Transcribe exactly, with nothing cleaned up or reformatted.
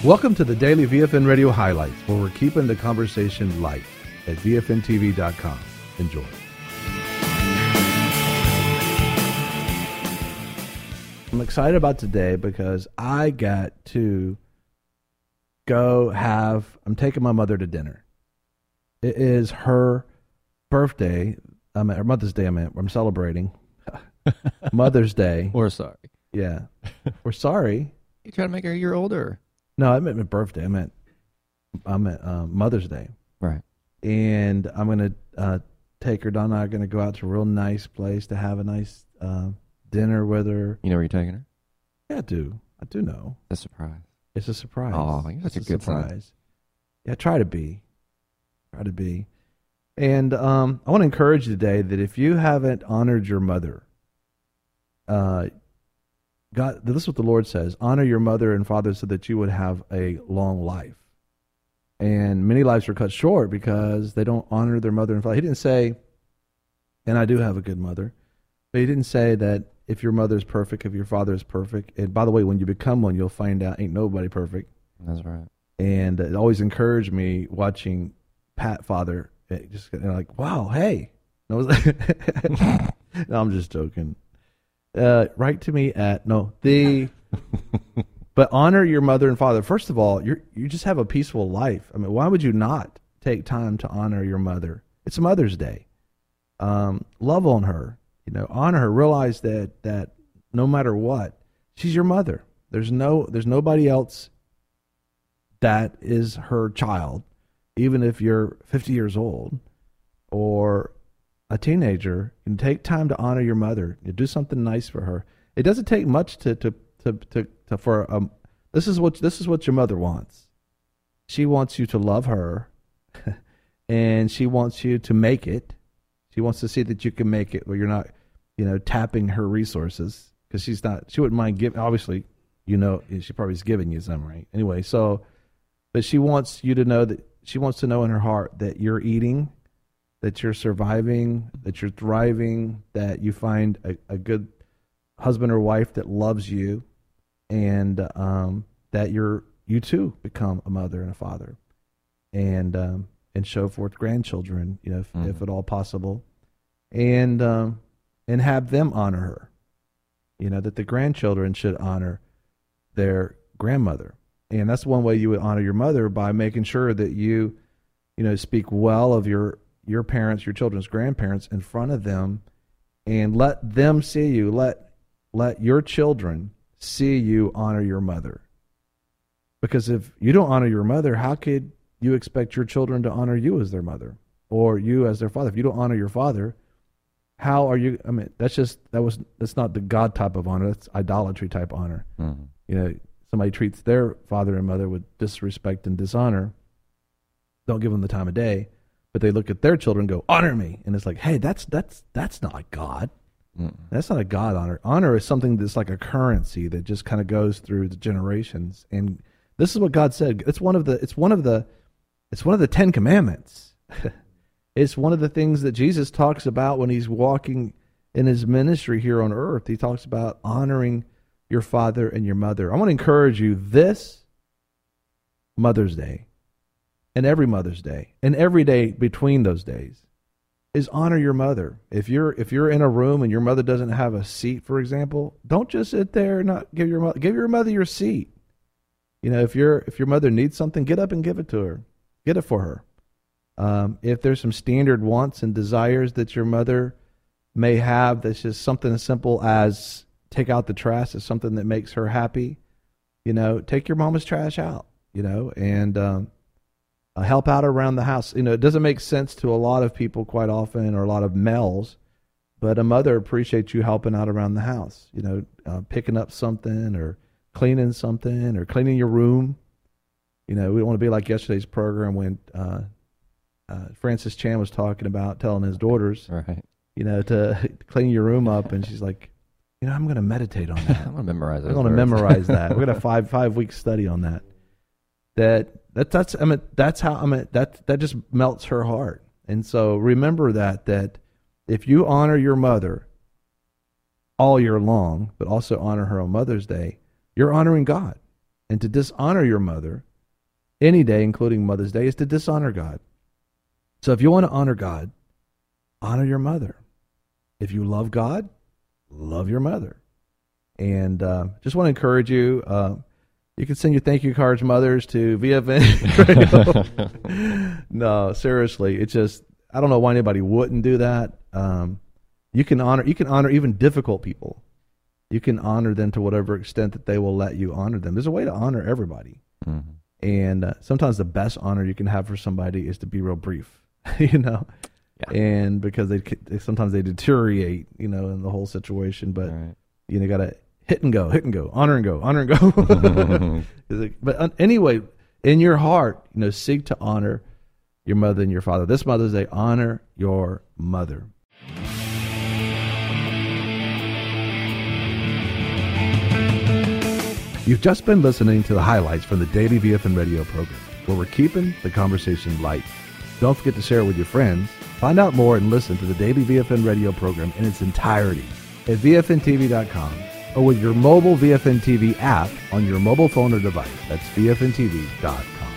Welcome to the Daily V F N Radio Highlights, where we're keeping the conversation light at V F N T V dot com. Enjoy. I'm excited about today because I got to go have, I'm taking my mother to dinner. It is her birthday, um, or Mother's Day, I meant, I'm celebrating. Mother's Day. We're sorry. Yeah. We're sorry. You try to make her a year older. No, I meant my birthday. I meant, I meant uh, Mother's Day. Right. And I'm going to uh, take her, Donna and I are going to go out to a real nice place to have a nice uh, dinner with her. You know where you're taking her? Yeah, I do. I do know. A surprise. It's a surprise. Oh, you're such it's a good surprise. son. Yeah, try to be. Try to be. And um, I want to encourage you today that if you haven't honored your mother, uh, God, this is what the Lord says: honor your mother and father so that you would have a long life. And many lives are cut short because they don't honor their mother and father. He didn't say, and I do have a good mother, but he didn't say that if your mother is perfect, if your father is perfect. And by the way, when you become one, you'll find out ain't nobody perfect. That's right. And it always encouraged me watching Pat father. It just you know, like, wow, hey. And I was like, no, I'm just joking. Uh, write to me at no the, but honor your mother and father. First of all, you you just have a peaceful life. I mean, why would you not take time to honor your mother? It's Mother's Day. Um, love on her. You know, honor her. Realize that that no matter what, she's your mother. There's no there's nobody else that is her child, even if you're fifty years old or a teenager. You take time to honor your mother. You do something nice for her. It doesn't take much to to to to, to for um. This is what this is what your mother wants. She wants you to love her, and she wants you to make it. She wants to see that you can make it where you're not, you know, tapping her resources, because she's not. She wouldn't mind giving. Obviously, you know, she probably is giving you some, right? Anyway, so, but she wants you to know that she wants to know in her heart that you're eating, that you're surviving, that you're thriving, that you find a, a good husband or wife that loves you, and um, that you're you too become a mother and a father, and um, and show forth grandchildren, you know, if, mm-hmm. if at all possible, and um, and have them honor her. You know, that the grandchildren should honor their grandmother, and that's one way you would honor your mother, by making sure that you, you know, speak well of your. your parents, your children's grandparents in front of them, and let them see you. Let let your children see you honor your mother. Because if you don't honor your mother, how could you expect your children to honor you as their mother or you as their father? If you don't honor your father, how are you? I mean, that's just that was that's not the God type of honor. That's idolatry type honor. Mm-hmm. You know, somebody treats their father and mother with disrespect and dishonor. Don't give them the time of day. But they look at their children and go, honor me. And it's like, hey, that's that's that's not God. Mm. That's not a God honor. Honor is something that's like a currency that just kind of goes through the generations. And this is what God said. It's one of the it's one of the it's one of the Ten Commandments. It's one of the things that Jesus talks about when he's walking in his ministry here on earth. He talks about honoring your father and your mother. I want to encourage you this Mother's Day, and every Mother's Day, and every day between those days, is honor your mother. If you're if you're in a room and your mother doesn't have a seat, for example, don't just sit there and not give your mother give your mother your seat. You know, if your if your mother needs something, get up and give it to her. Get it for her. Um, if there's some standard wants and desires that your mother may have, that's just something as simple as take out the trash, is something that makes her happy. You know, take your mama's trash out. You know, and um, Uh, help out around the house. You know, it doesn't make sense to a lot of people quite often, or a lot of males, but a mother appreciates you helping out around the house. You know, uh, picking up something, or cleaning something, or cleaning your room. You know, we don't want to be like yesterday's program when uh, uh, Francis Chan was talking about telling his daughters, right, you know, to clean your room up, and she's like, you know, I'm going to meditate on that. I'm going to memorize that. I'm going to memorize that. We're going to have five five week study on that. That that that's I mean that's how I mean that that just melts her heart. And so remember that that if you honor your mother all year long, but also honor her on Mother's Day, you're honoring God. And to dishonor your mother any day, including Mother's Day, is to dishonor God. So if you want to honor God, honor your mother. If you love God, love your mother. And uh, just want to encourage you, uh, you can send your thank you cards, mothers, to V F N. No, seriously, it's just, I don't know why anybody wouldn't do that. Um, you can honor, you can honor even difficult people. You can honor them to whatever extent that they will let you honor them. There's a way to honor everybody. Mm-hmm. And uh, sometimes the best honor you can have for somebody is to be real brief, you know, yeah. And because they, they sometimes they deteriorate, you know, in the whole situation. But right. you know, got to hit and go, hit and go, honor and go, honor and go. But anyway, in your heart, you know, seek to honor your mother and your father. This Mother's Day, honor your mother. You've just been listening to the highlights from the Daily V F N Radio program, where we're keeping the conversation light. Don't forget to share it with your friends. Find out more and listen to the Daily V F N Radio program in its entirety at V F N T V dot com or with your mobile V F N T V app on your mobile phone or device. That's V F N T V dot com.